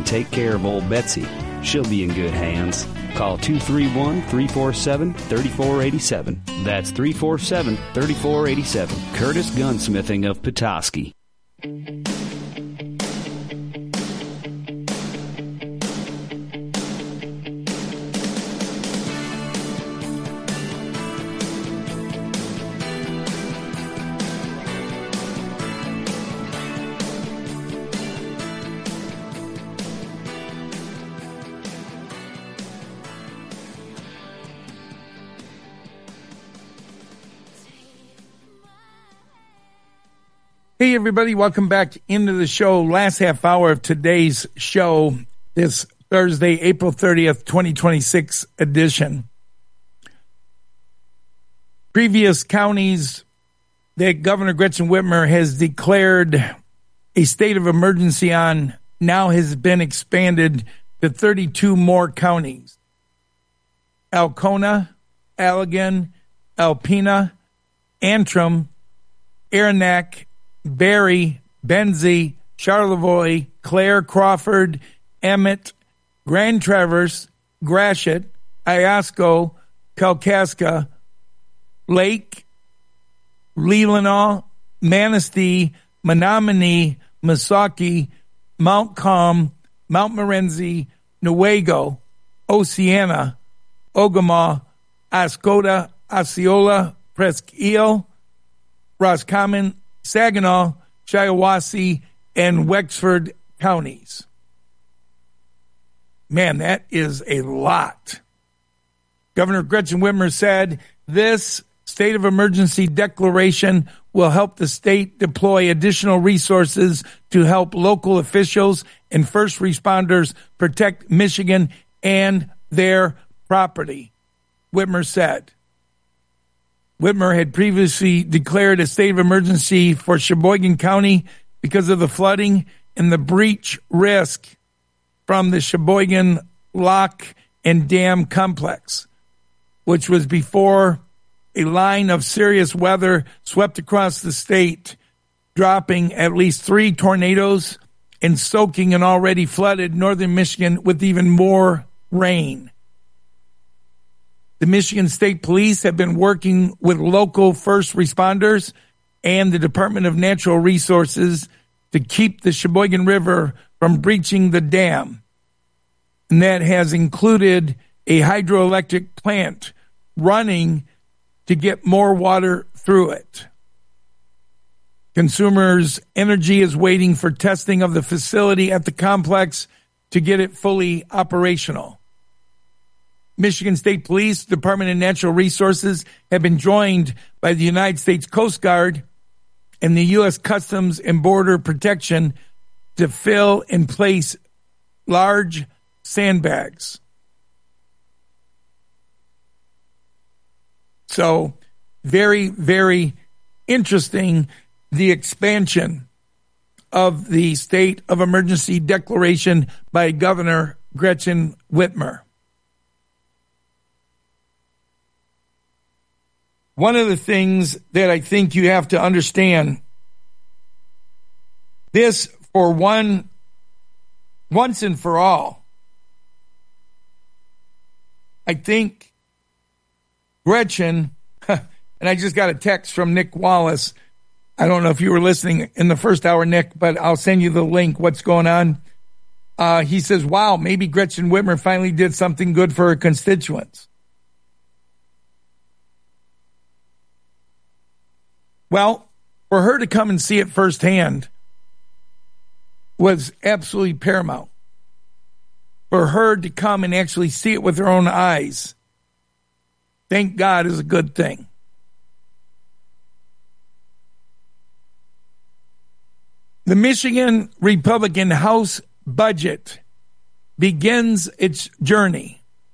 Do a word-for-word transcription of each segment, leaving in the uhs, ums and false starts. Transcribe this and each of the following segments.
take care of old Betsy. She'll be in good hands. Call two three one, three four seven, three four eight seven. That's three four seven, three four eight seven. Curtis Gunsmithing of Petoskey. Hey, everybody. Welcome back into the show. Last half hour of today's show, this Thursday, April thirtieth, twenty twenty-six edition. Previous counties that Governor Gretchen Whitmer has declared a state of emergency on now has been expanded to thirty-two more counties. Alcona, Allegan, Alpena, Antrim, Aranac, Barry, Benzie, Charlevoix, Clare, Crawford, Emmett, Grand Traverse, Gratiot, Iosco, Kalkaska, Lake, Leelanau, Manistee, Menominee, Missaukee, Mount Calm, Mount Morenci, Newaygo, Oceana, Ogama, Oscoda, Osceola, Presque Isle, Roscommon, Saginaw, Shiawassee, and Wexford counties. Man, that is a lot. Governor Gretchen Whitmer said this state of emergency declaration will help the state deploy additional resources to help local officials and first responders protect Michigan and their property, Whitmer said. Whitmer had previously declared a state of emergency for Sheboygan County because of the flooding and the breach risk from the Sheboygan Lock and Dam Complex, which was before a line of serious weather swept across the state, dropping at least three tornadoes and soaking an already flooded northern Michigan with even more rain. The Michigan State Police have been working with local first responders and the Department of Natural Resources to keep the Sheboygan River from breaching the dam. And that has included a hydroelectric plant running to get more water through it. Consumers Energy is waiting for testing of the facility at the complex to get it fully operational. Michigan State Police, Department of Natural Resources have been joined by the United States Coast Guard and the U S Customs and Border Protection to fill and place large sandbags. So very, very interesting, the expansion of the state of emergency declaration by Governor Gretchen Whitmer. One of the things that I think you have to understand, this for one, once and for all, I think Gretchen, and I just got a text from Nick Wallace. I don't know if you were listening in the first hour, Nick, but I'll send you the link. What's going on? Uh, he says, wow, maybe Gretchen Whitmer finally did something good for her constituents. Well, for her to come and see it firsthand was absolutely paramount. For her to come and actually see it with her own eyes, thank God, is a good thing. The Michigan Republican House budget begins its journey.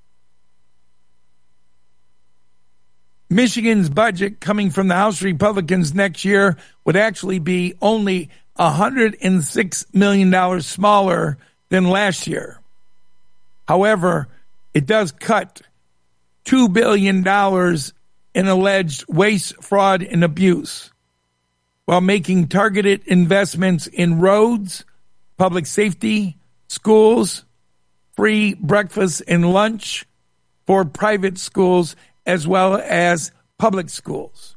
Michigan's budget coming from the House Republicans next year would actually be only one hundred six million dollars smaller than last year. However, it does cut two billion dollars in alleged waste, fraud, and abuse, while making targeted investments in roads, public safety, schools, free breakfast and lunch for private schools as well as public schools.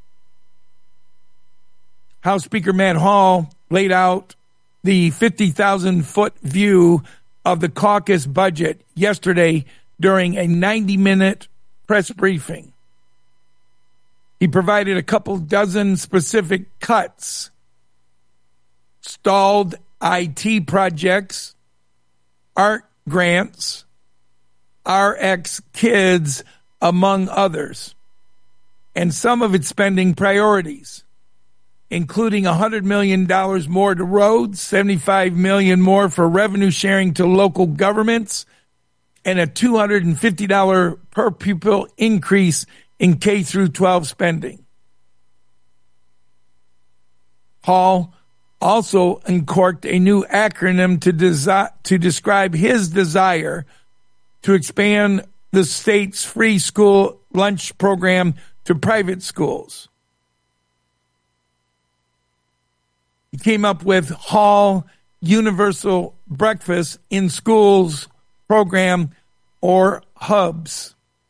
House Speaker Matt Hall laid out the fifty thousand foot view of the caucus budget yesterday during a ninety minute press briefing. He provided a couple dozen specific cuts: stalled I T projects, art grants, R X Kids, among others, and some of its spending priorities, including one hundred million dollars more to roads, seventy-five million dollars more for revenue sharing to local governments, and a two hundred fifty dollars per pupil increase in K through twelve spending. Hall also uncorked a new acronym to, desi- to describe his desire to expand the state's free school lunch program to private schools. He came up with Hall Universal Breakfast in Schools program, or HUBS.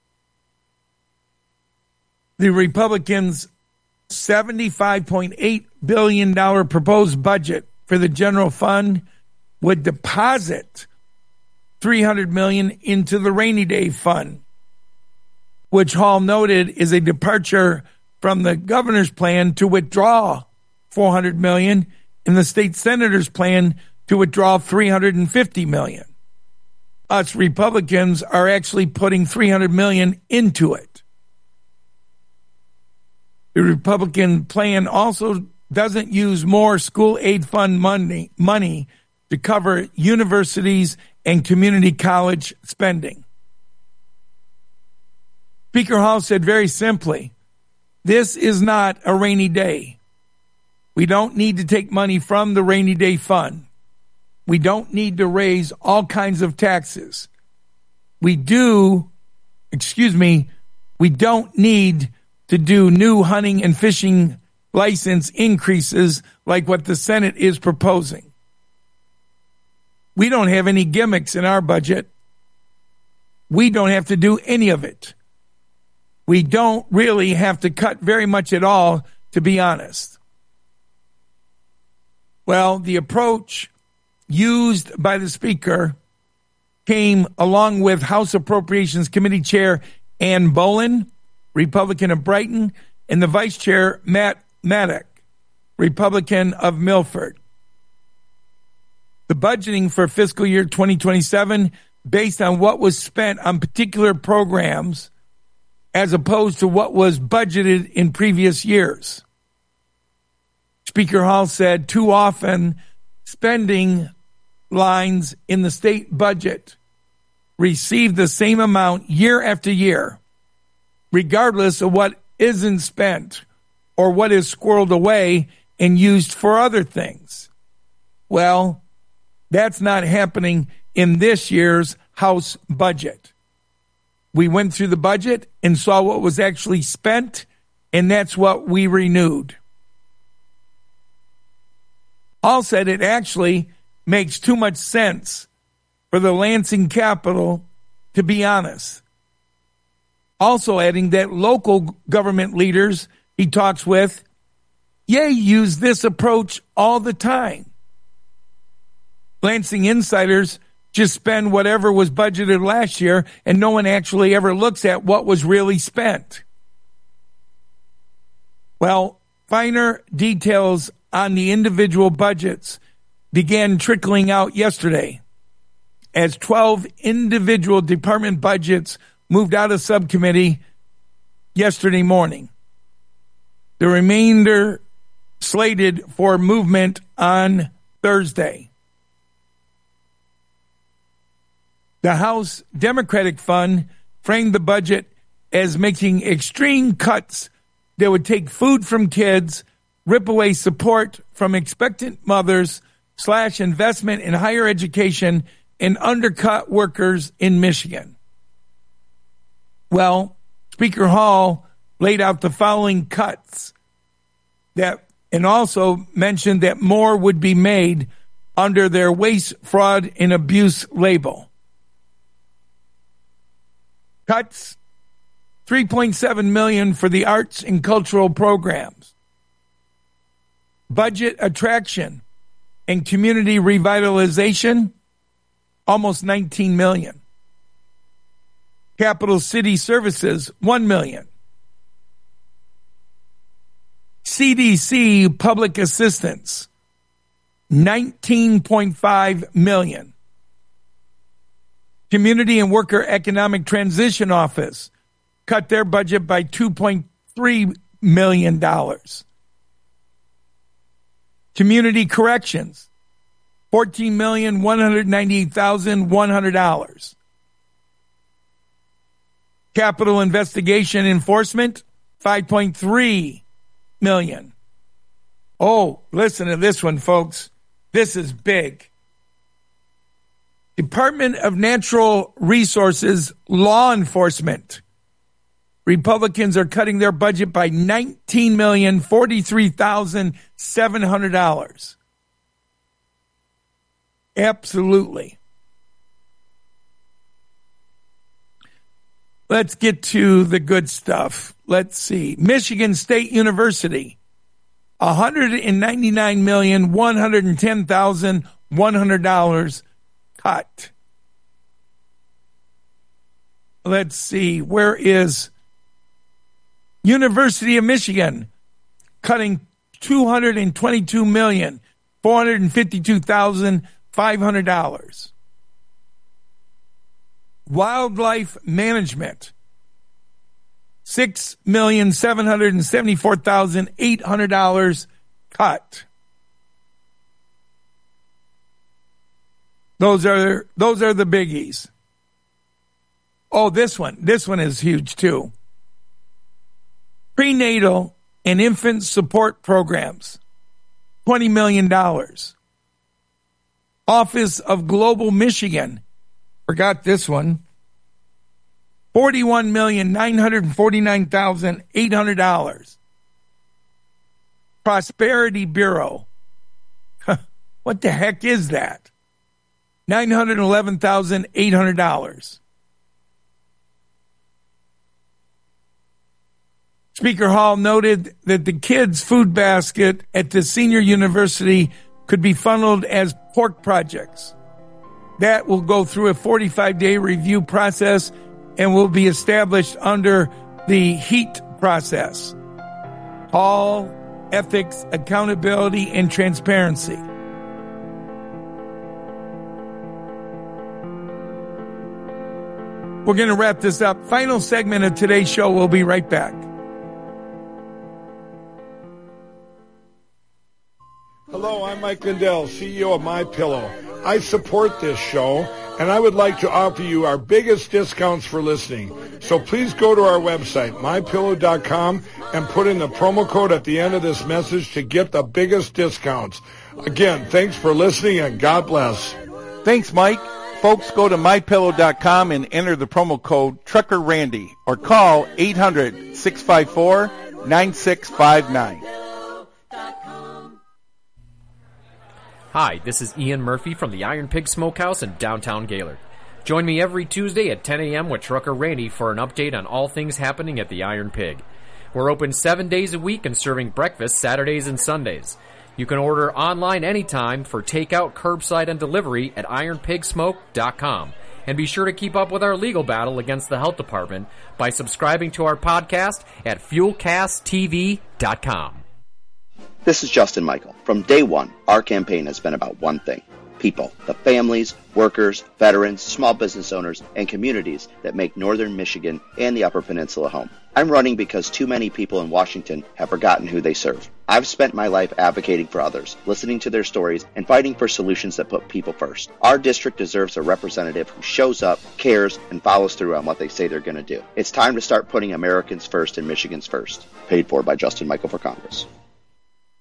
The Republicans' seventy-five point eight billion dollars proposed budget for the general fund would deposit three hundred million dollars into the rainy day fund, which Hall noted is a departure from the governor's plan to withdraw four hundred million dollars and the state senator's plan to withdraw three hundred fifty million dollars. Us Republicans are actually putting three hundred million dollars into it. The Republican plan also doesn't use more school aid fund money, money to cover universities and community college spending. Speaker Hall said very simply, this is not a rainy day. We don't need to take money from the rainy day fund. We don't need to raise all kinds of taxes. We do, excuse me, we don't need to do new hunting and fishing license increases like what the Senate is proposing. We don't have any gimmicks in our budget. We don't have to do any of it. We don't really have to cut very much at all, to be honest. Well, the approach used by the Speaker came along with House Appropriations Committee Chair Ann Boland, Republican of Brighton, and the Vice Chair Matt Maddock, Republican of Milford. The budgeting for fiscal year twenty twenty-seven based on what was spent on particular programs as opposed to what was budgeted in previous years. Speaker Hall said too often spending lines in the state budget receive the same amount year after year, regardless of what isn't spent or what is squirreled away and used for other things. Well, that's not happening in this year's House budget. We went through the budget and saw what was actually spent, and that's what we renewed. Hall said it actually makes too much sense for the Lansing Capitol, to be honest. Also adding that local government leaders he talks with, yeah, use this approach all the time. Lansing insiders just spend whatever was budgeted last year, and no one actually ever looks at what was really spent. Well, finer details on the individual budgets began trickling out yesterday as twelve individual department budgets moved out of subcommittee yesterday morning. The remainder slated for movement on Thursday. The House Democratic Fund framed the budget as making extreme cuts that would take food from kids, rip away support from expectant mothers, slash investment in higher education, and undercut workers in Michigan. Well, Speaker Hall laid out the following cuts that, and also mentioned that more would be made under their waste, fraud, and abuse label. Cuts three point seven million dollars for the arts and cultural programs. Budget attraction and community revitalization, almost nineteen million dollars. Capital City Services, one million dollars. C D C Public Assistance, nineteen point five million dollars. Community and Worker Economic Transition Office cut their budget by two point three million dollars. Community Corrections, fourteen million one hundred ninety-eight thousand one hundred dollars. Capital Investigation Enforcement, five point three million dollars. Oh, listen to this one, folks. This is big. Department of Natural Resources Law Enforcement. Republicans are cutting their budget by nineteen million forty-three thousand seven hundred dollars. Absolutely. Let's get to the good stuff. Let's see. Michigan State University, one hundred ninety-nine million one hundred ten thousand one hundred dollars cut. Let's see. Where is University of Michigan cutting two hundred twenty-two million four hundred fifty-two thousand five hundred dollars. Wildlife Management, six million seven hundred seventy-four thousand eight hundred dollars cut. Those are those are the biggies. Oh, this one. This one is huge too. Prenatal and infant support programs, twenty million dollars. Office of Global Michigan, forgot this one, forty-one million nine hundred forty-nine thousand eight hundred dollars. Prosperity Bureau, what the heck is that? nine hundred eleven thousand eight hundred dollars. Speaker Hall noted that the kids' food basket at the senior university could be funneled as pork projects. That will go through a forty-five day review process and will be established under the HEAT process. Hall, ethics, accountability, and transparency. We're going to wrap this up. Final segment of today's show. We'll be right back. Hello, I'm Mike Lindell, C E O of MyPillow. I support this show, and I would like to offer you our biggest discounts for listening. So please go to our website, my pillow dot com, and put in the promo code at the end of this message to get the biggest discounts. Again, thanks for listening, and God bless. Thanks, Mike. Folks, go to my pillow dot com and enter the promo code Trucker Randy or call eight hundred six five four nine six five nine. Hi, this is Ian Murphy from the Iron Pig Smokehouse in downtown Gaylord. Join me every Tuesday at ten a.m. with Trucker Randy for an update on all things happening at the Iron Pig. We're open seven days a week and serving breakfast Saturdays and Sundays. You can order online anytime for takeout, curbside, and delivery at iron pig smoke dot com. And be sure to keep up with our legal battle against the health department by subscribing to our podcast at fuel cast t v dot com. This is Justin Michael. From day one, our campaign has been about one thing: people, the families, workers, veterans, small business owners, and communities that make Northern Michigan and the Upper Peninsula home. I'm running because too many people in Washington have forgotten who they serve. I've spent my life advocating for others, listening to their stories, and fighting for solutions that put people first. Our district deserves a representative who shows up, cares, and follows through on what they say they're going to do. It's time to start putting Americans first and Michigans first. Paid for by Justin Michael for Congress.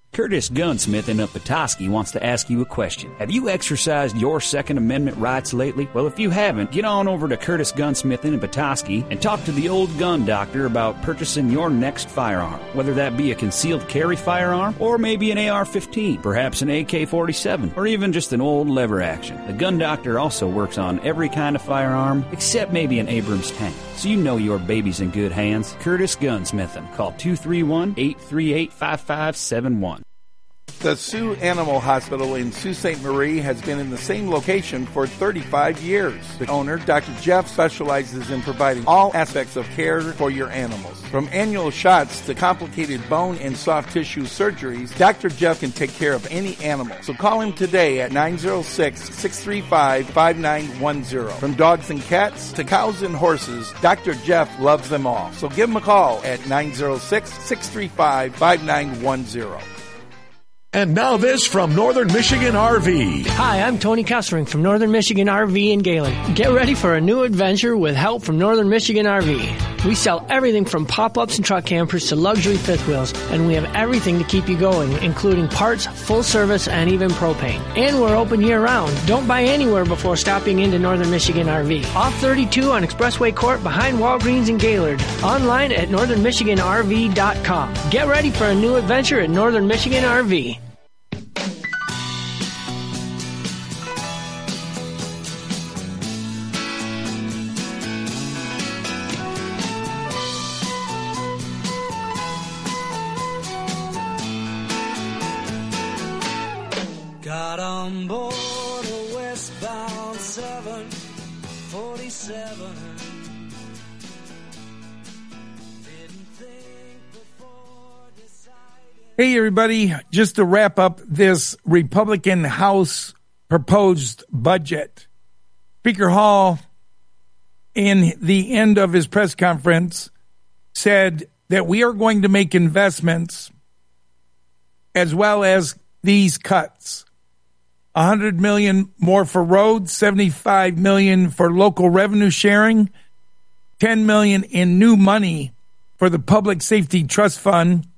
Curtis Gunsmithing of Petoskey wants to ask you a question. Have you exercised your Second Amendment rights lately? Well, if you haven't, get on over to Curtis Gunsmithing in Petoskey and talk to the old gun doctor about purchasing your next firearm, whether that be a concealed carry firearm or maybe an A R fifteen, perhaps an A K forty-seven, or even just an old lever action. The gun doctor also works on every kind of firearm except maybe an Abrams tank. So you know your baby's in good hands. Curtis Gunsmithing. Call two three one, eight three eight, five five seven one. The Sioux Animal Hospital in Sault Ste. Marie has been in the same location for thirty-five years. The owner, Doctor Jeff, specializes in providing all aspects of care for your animals. From annual shots to complicated bone and soft tissue surgeries, Doctor Jeff can take care of any animal. So call him today at nine oh six, six three five, five nine one oh. From dogs and cats to cows and horses, Doctor Jeff loves them all. So give him a call at nine oh six, six three five, five nine one oh. And now this from Northern Michigan R V. Hi, I'm Tony Kessering from Northern Michigan R V in Gaylord. Get ready for a new adventure with help from Northern Michigan R V. We sell everything from pop-ups and truck campers to luxury fifth wheels, and we have everything to keep you going, including parts, full service, and even propane. And we're open year-round. Don't buy anywhere before stopping into Northern Michigan R V. Off thirty-two on Expressway Court behind Walgreens in Gaylord. Online at northern michigan r v dot com. Get ready for a new adventure at Northern Michigan R V. Got on board a westbound seven forty-seven. Didn't think before deciding. Hey, everybody. Just to wrap up this Republican House proposed budget, Speaker Hall, in the end of his press conference, said that we are going to make investments as well as these cuts. one hundred million dollars more for roads, seventy-five million dollars for local revenue sharing, ten million dollars in new money for the Public Safety Trust Fund,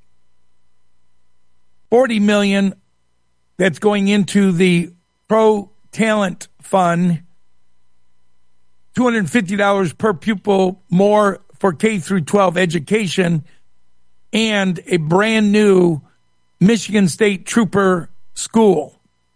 forty million dollars that's going into the Pro Talent Fund, two hundred fifty dollars per pupil more for K through twelve education, and a brand new Michigan State Trooper school.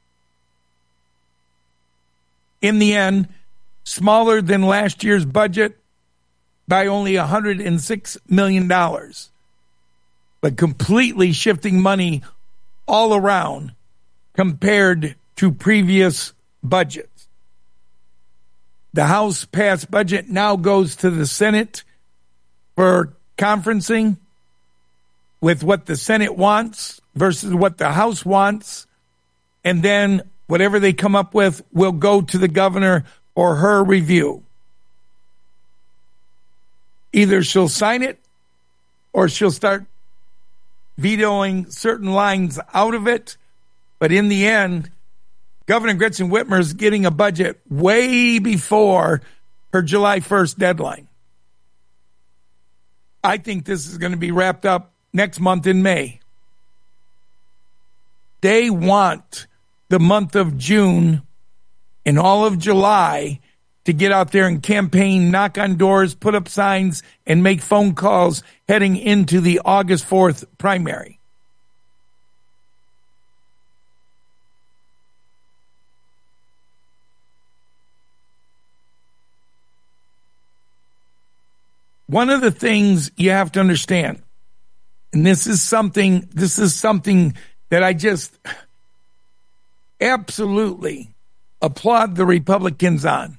In the end, smaller than last year's budget by only one hundred six million dollars, but completely shifting money all around compared to previous budgets. The House passed budget now goes to the Senate for conferencing with what the Senate wants versus what the House wants, and then whatever they come up with will go to the governor or her review. Either she'll sign it or she'll start vetoing certain lines out of it. But in the end, Governor Gretchen Whitmer is getting a budget way before her July first deadline. I think this is going to be wrapped up next month in May. They want the month of June and all of July to get out there and campaign, knock on doors, put up signs, and make phone calls heading into the August fourth primary. One of the things you have to understand, and this is something, this is something that I just absolutely applaud the Republicans on.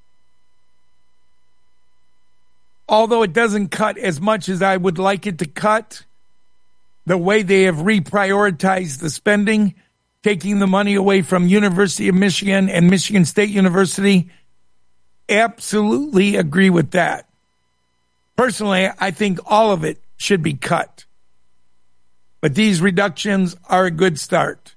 Although it doesn't cut as much as I would like it to cut, the way they have reprioritized the spending, taking the money away from University of Michigan and Michigan State University, absolutely agree with that. Personally, I think all of it should be cut. But these reductions are a good start.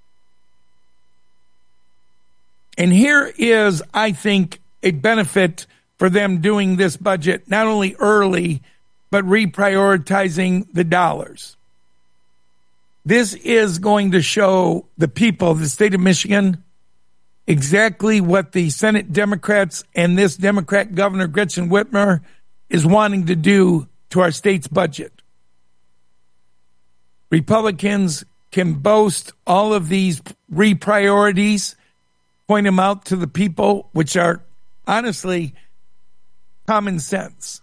And here is, I think, a benefit for them doing this budget, not only early, but reprioritizing the dollars. This is going to show the people of the state of Michigan exactly what the Senate Democrats and this Democrat Governor Gretchen Whitmer is wanting to do to our state's budget. Republicans can boast all of these re-priorities, point them out to the people, which are honestly common sense.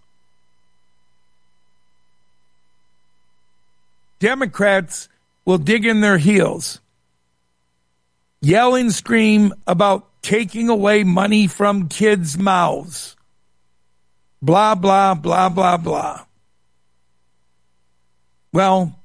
Democrats will dig in their heels, yell and scream about taking away money from kids' mouths. Blah, blah, blah, blah, blah. Well,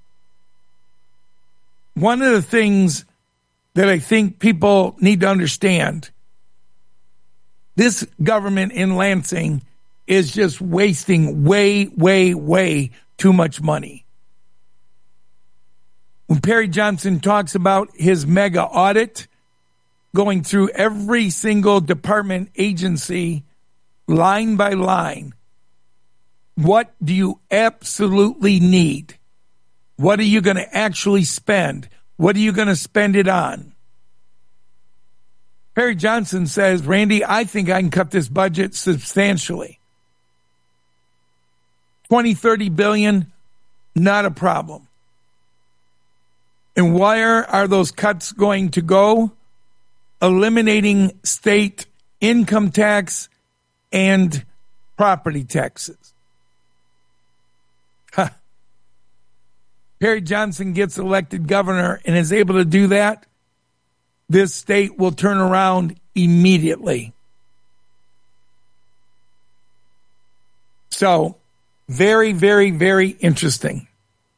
one of the things that I think people need to understand, this government in Lansing is just wasting way, way, way too much money. When Perry Johnson talks about his mega audit, going through every single department, agency, line by line, what do you absolutely need? What are you going to actually spend? What are you going to spend it on? Perry Johnson says, Randy, I think I can cut this budget substantially. twenty, thirty billion, not a problem. And where are those cuts going to go? Eliminating state income tax and property taxes. Huh. Perry Johnson gets elected governor and is able to do that, this state will turn around immediately. So, very, very, very interesting.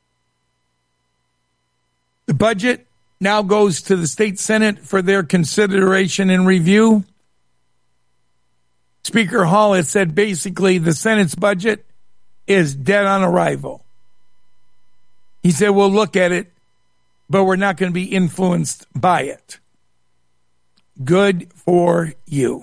The budget now goes to the state Senate for their consideration and review. Speaker Hall has said basically the Senate's budget is dead on arrival. He said, we'll look at it, but we're not going to be influenced by it. Good for you.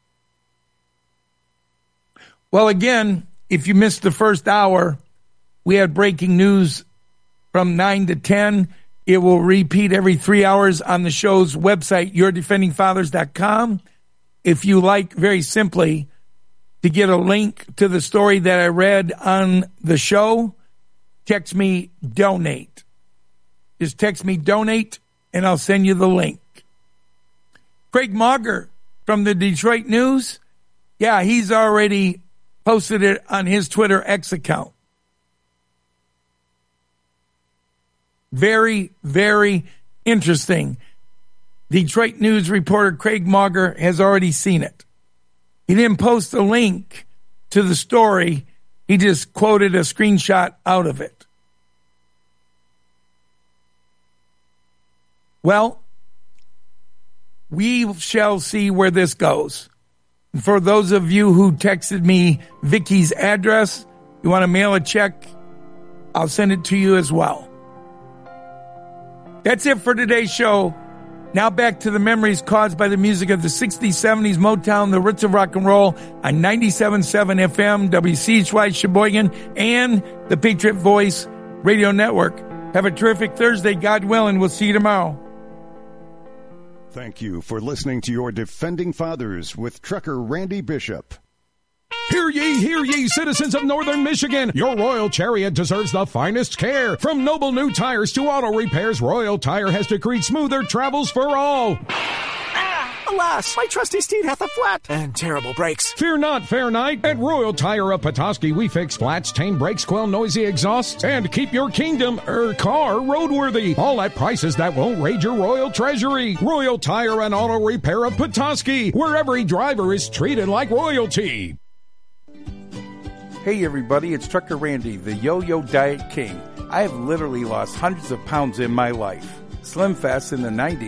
Well, again, if you missed the first hour, we had breaking news from nine to ten. It will repeat every three hours on the show's website, your defending fathers dot com. If you like, very simply, to get a link to the story that I read on the show, text me donate. Just text me donate, and I'll send you the link. Craig Mauger from the Detroit News, yeah, he's already posted it on his Twitter X account. Very, very interesting. Detroit News reporter Craig Mauger has already seen it. He didn't post a link to the story. He just quoted a screenshot out of it. Well, we shall see where this goes. For those of you who texted me Vicky's address, you want to mail a check, I'll send it to you as well. That's it for today's show. Now back to the memories caused by the music of the sixties, seventies, Motown, the roots of rock and roll on ninety-seven point seven F M, W C H Y Sheboygan, and the Patriot Voice Radio Network. Have a terrific Thursday. God willing, we'll see you tomorrow. Thank you for listening to your Defending Fathers with Trucker Randy Bishop. Hear ye, hear ye, citizens of Northern Michigan. Your Royal Chariot deserves the finest care. From noble new tires to auto repairs, Royal Tire has decreed smoother travels for all. Alas, my trusty steed hath a flat and terrible brakes. Fear not, fair knight. At Royal Tire of Petoskey, we fix flats, tame brakes, quell noisy exhausts, and keep your kingdom, er, car roadworthy. All at prices that won't raid your royal treasury. Royal Tire and Auto Repair of Petoskey, where every driver is treated like royalty. Hey everybody, it's Trucker Randy, the Yo-Yo Diet King. I have literally lost hundreds of pounds in my life. Slim Fast in the nineties